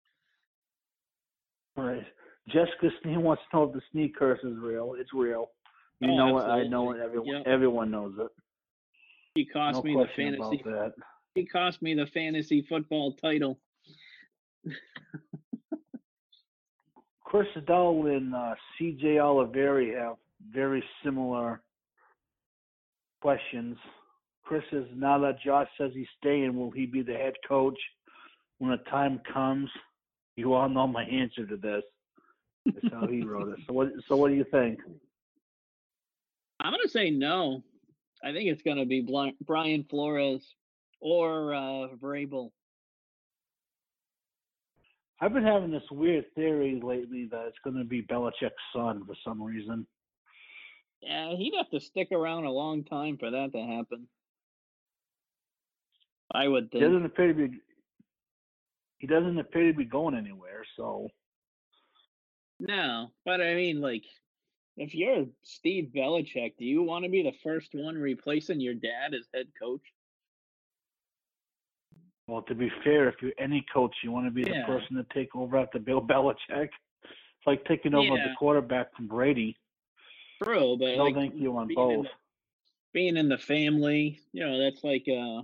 Right. Jessica Snee wants to know if the Snee curse is real. It's real. You Oh, know it. I know absolutely. it. Everyone, Yep. everyone knows it. He cost No me the question fantasy. about that. He cost me the fantasy football title. Chris Dull and uh, C J Oliveri have very similar questions. Chris says, now that Josh says he's staying, will he be the head coach when the time comes? You all know my answer to this. That's how he wrote it. So what? So what do you think? I'm gonna say no. I think it's gonna be Bli- Brian Flores or uh, Vrabel. I've been having this weird theory lately that it's going to be Belichick's son for some reason. Yeah, he'd have to stick around a long time for that to happen. I would He think. doesn't appear to be. He doesn't appear to be going anywhere. So No, but I mean, like, if you're Steve Belichick, do you want to be the first one replacing your dad as head coach? well, to be fair, if you're any coach, you want to be Yeah. the person to take over after Bill Belichick. It's like taking over Yeah. the quarterback from Brady. True, but No, like, thank you on being in both. the- being in the family, you know, that's like uh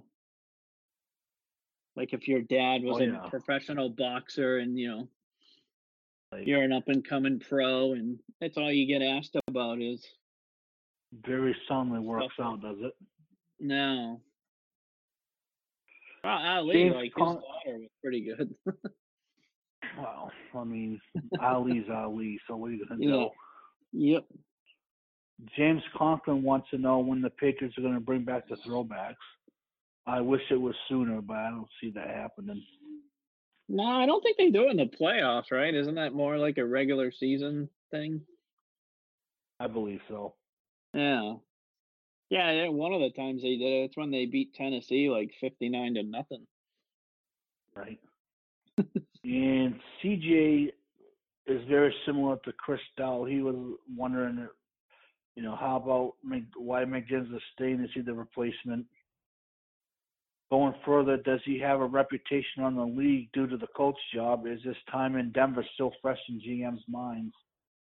like if your dad was Oh, a yeah. professional boxer and you know Like, you're an up and coming pro and that's all you get asked about is very soundly works Stuff out, does it? no. Well, Ali, James like his Con- daughter was pretty good. Well, I mean, Ali's Ali, so what are you going to Yeah. do? Yep. James Conklin wants to know when the Patriots are going to bring back the throwbacks. I wish it was sooner, but I don't see that happening. No, I don't think they do it in the playoffs, right? Isn't that more like a regular season thing? I believe so. Yeah. Yeah, yeah, one of the times they did it, it's when they beat Tennessee like fifty-nine to nothing. Right. And C J is very similar to Chris Dow. He was wondering, you know, how about Mc, why McGinnis is staying? Is he the replacement? going further, does he have a reputation on the league due to the coach job? Is his time in Denver still fresh in G M's minds?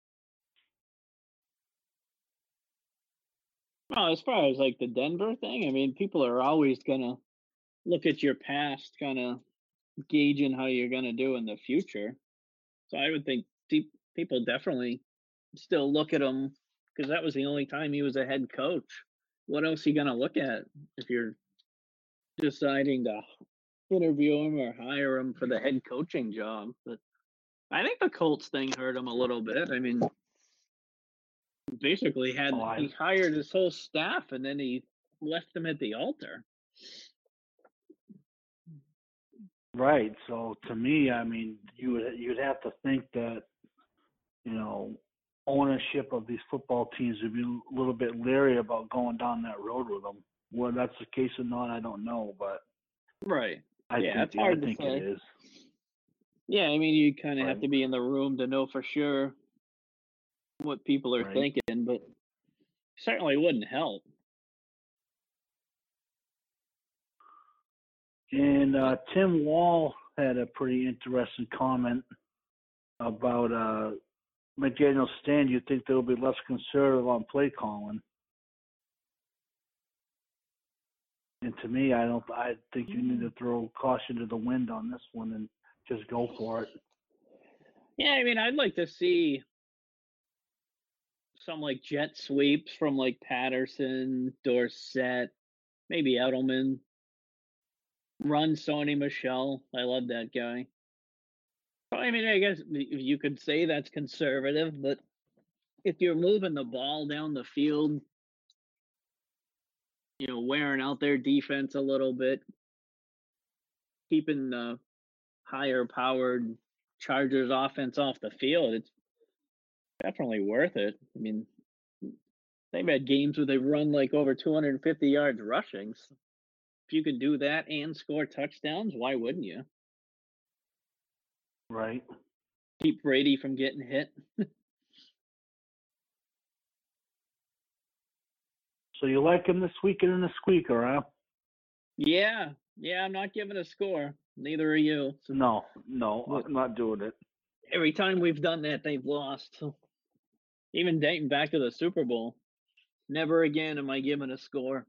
Well, as far as like the Denver thing, I mean, people are always gonna look at your past, kind of gauging how you're gonna do in the future. So I would think deep, people definitely still look at him because that was the only time he was a head coach. What else are you gonna look at if you're deciding to interview him or hire him for the head coaching job? But I think the Colts thing hurt him a little bit. I mean, basically had Oh, I- he hired his whole staff and then he left them at the altar. Right. So to me, I mean, you would you'd have to think that, you know, ownership of these football teams would be a little bit leery about going down that road with them. Whether that's the case or not, I don't know, but Right. I Yeah, think it's hard I to think say. it is. Yeah, I mean, you kind of have Right. to be in the room to know for sure what people are Right. thinking, but certainly wouldn't help. And uh, Tim Wall had a pretty interesting comment about uh, McDaniel's stand. You think they'll be less conservative on play calling? And to me, I don't. I think you need to throw caution to the wind on this one and just go for it. Yeah, I mean, I'd like to see some like jet sweeps from like Patterson, Dorsett, maybe Edelman. Run Sony Michelle. I love that guy. I mean, I guess you could say that's conservative, but if you're moving the ball down the field, you know, wearing out their defense a little bit, keeping the higher powered Chargers offense off the field, it's definitely worth it. I mean, they've had games where they run like over two hundred fifty yards rushing. So if you can do that and score touchdowns, why wouldn't you? Right. Keep Brady from getting hit. So you like him this weekend in the squeaker, huh? Yeah, yeah, I'm not giving a score. Neither are you. So No, no, But- I'm not doing it. every time we've done that, they've lost. So even dating back to the Super Bowl, never again am I giving a score.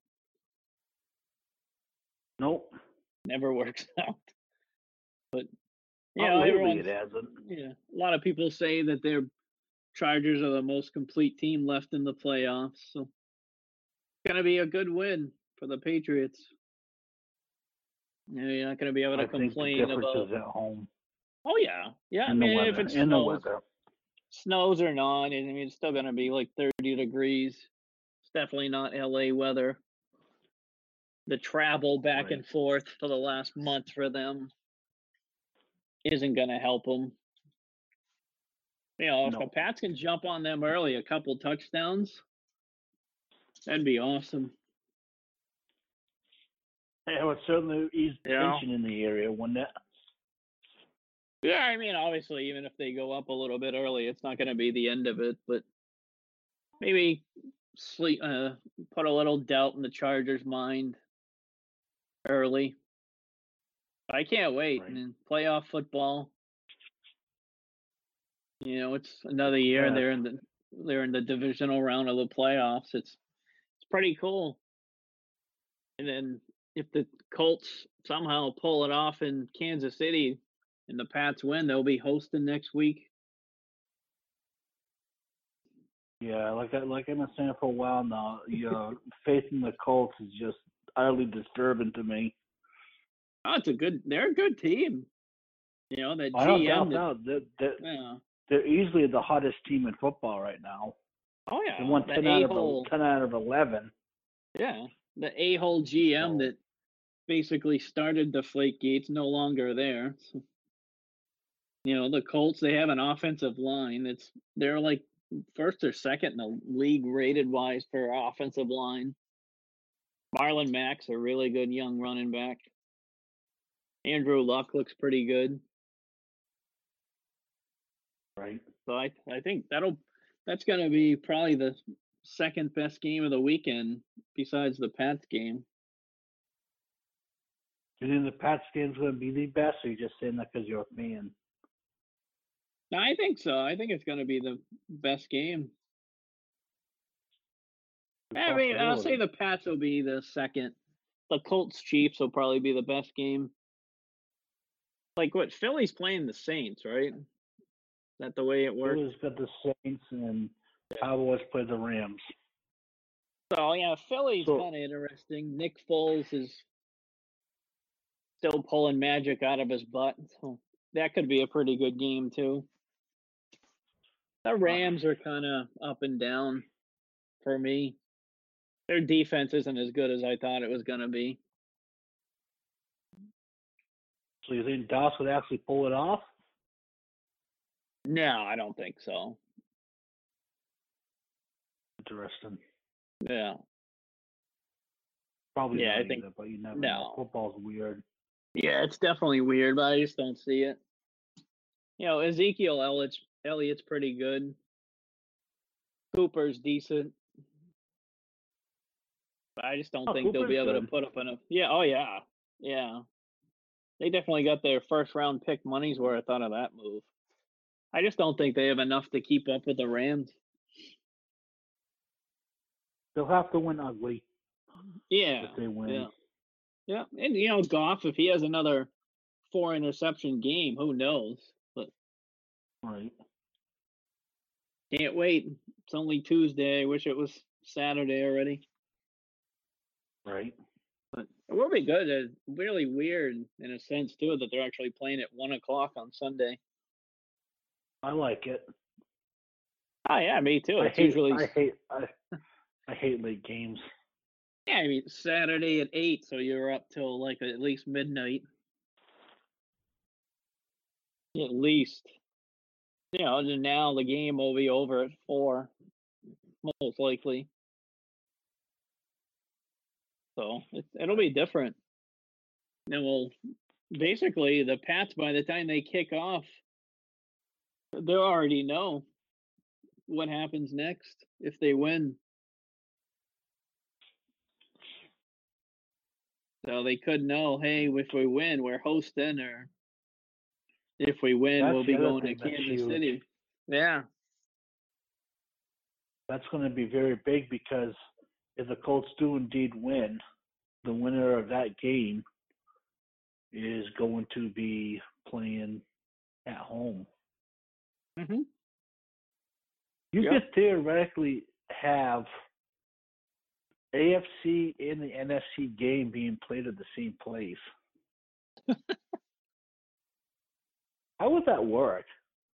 Nope. Never works out. But Not yeah, lately everyone's it hasn't. yeah. A lot of people say that their Chargers are the most complete team left in the playoffs. So it's gonna be a good win for the Patriots. You know, you're not gonna be able to I think the complain difference about. is at home Oh yeah, yeah. I in the mean, if weather. it In the snows, weather. snows or not, I mean, it's still gonna be like thirty degrees. It's definitely not L A weather. The travel back Right. and forth for the last month for them isn't gonna help them. You know, if No. the Pats can jump on them early, a couple touchdowns, that'd be awesome. It would certainly ease Yeah. tension in the area, wouldn't it? Yeah, I mean, obviously, even if they go up a little bit early, it's not going to be the end of it. But maybe sleep, uh, put a little doubt in the Chargers' mind early. I can't wait. Right. And then playoff football. You know, it's another year. Yeah. They're in the they're in the divisional round of the playoffs. It's it's pretty cool. And then if the Colts somehow pull it off in Kansas City and the Pats win, they'll be hosting next week. Yeah, like I like I've been saying for a while now, your faith in the Colts is just utterly disturbing to me. Oh, it's a good. They're a good team. You know that I don't G M. doubt That, that. They're, yeah. they're easily the hottest team in football right now. Oh yeah. They won the ten out of a-hole. ten out of eleven. Yeah, the a-hole G M So- that basically started Deflategate's no longer there. So, you know the Colts. They have an offensive line. It's they're like first or second in the league rated wise for offensive line. Marlon Mack's a really good young running back. Andrew Luck looks pretty good. Right. So I I think that'll that's gonna be probably the second best game of the weekend besides the Pats game. You think the Pats game's going to be the best, or you just saying that because you're a fan? I think so. I think it's going to be the best game. I mean, I'll say the Pats will be the second. The Colts Chiefs will probably be the best game. Like what Philly's playing the Saints, right? Is that the way it works? Philly's got the Saints and Cowboys play the Rams. So yeah, Philly's So- kind of interesting. Nick Foles is still pulling magic out of his butt, so that could be a pretty good game too. The Rams are kind of up and down for me. Their defense isn't as good as I thought it was going to be. So you think Doss would actually pull it off? No, I don't think so. Interesting. Yeah. Probably Yeah, not I think- either, but you never no. know. Football's weird. Yeah, it's definitely weird, but I just don't see it. You know, Ezekiel Elliott's, Elliott's pretty good. Cooper's decent. But I just don't Oh, think they'll be Cooper's able to good. put up enough. Yeah, oh yeah. Yeah. They definitely got their first round pick money's worth out of that move. I just don't think they have enough to keep up with the Rams. They'll have to win ugly Yeah. if they win. Yeah. Yeah. And you know, Goff, if he has another four interception game, who knows? But Right. can't wait. It's only Tuesday. I wish it was Saturday already. Right. But it will be good. It's really weird in a sense too that they're actually playing at one o'clock on Sunday. I like it. Oh yeah, me too. I It's hate, usually I hate I, I hate late games. yeah, I mean Saturday at eight, so you're up till like at least midnight. At least. You know, and now the game will be over at four, most likely. So it, it'll be different. And well, basically, the Pats, by the time they kick off, they'll already know what happens next if they win. So they could know, hey, if we win, we're hosting, or if we win, That's we'll be the other going to thing that's Kansas huge. City. Yeah. That's going to be very big because if the Colts do indeed win, the winner of that game is going to be playing at home. Mm-hmm. You Yep. could theoretically have A F C and the N F C game being played at the same place. How would that work?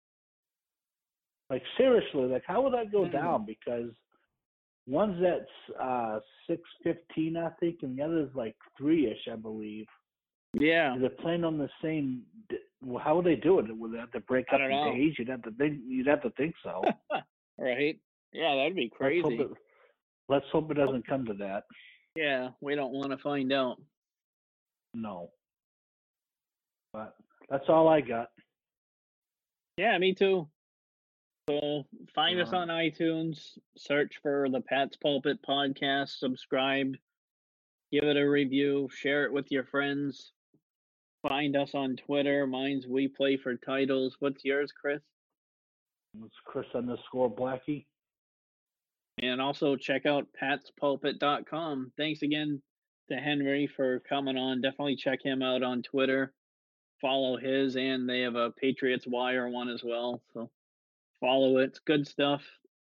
Like seriously, like how would that go Hmm. down? Because one's at uh, six fifteen, I think, and the other's like three ish, I believe. Yeah. They're playing on the same. d- Well, how would they do it? Would they have to break I up don't the know. days? You'd have to think. You'd have to think so. Right? Yeah, that'd be Let's hope, crazy. it, let's hope it doesn't come to that. Yeah, we don't want to find out. No. But that's all I got. Yeah, me too. So find us Um, on iTunes, search for the Pat's Pulpit Podcast, subscribe, give it a review, share it with your friends. Find us on Twitter. Mine's We Play for Titles. What's yours, Chris? It's Chris underscore Blackie. And also check out pats pulpit dot com. Thanks again to Henry for coming on. Definitely check him out on Twitter. Follow his, and they have a Patriots Wire one as well. So follow it. It's good stuff.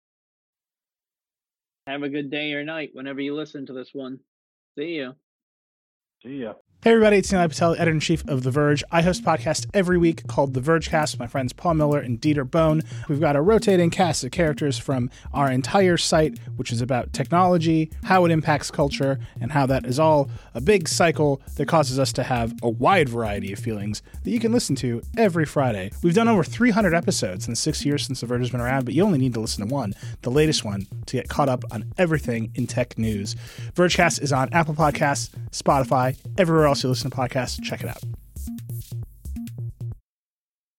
Have a good day or night whenever you listen to this one. See ya. See ya. Hey everybody, it's Neil Patel, editor-in-chief of The Verge. I host a podcast every week called The Vergecast with my friends Paul Miller and Dieter Bone. We've got a rotating cast of characters from our entire site, which is about technology, how it impacts culture, and how that is all a big cycle that causes us to have a wide variety of feelings that you can listen to every Friday. We've done over three hundred episodes in the six years since The Verge has been around, but you only need to listen to one, the latest one, to get caught up on everything in tech news. Vergecast is on Apple Podcasts, Spotify, everywhere else you listen to podcasts. Check it out.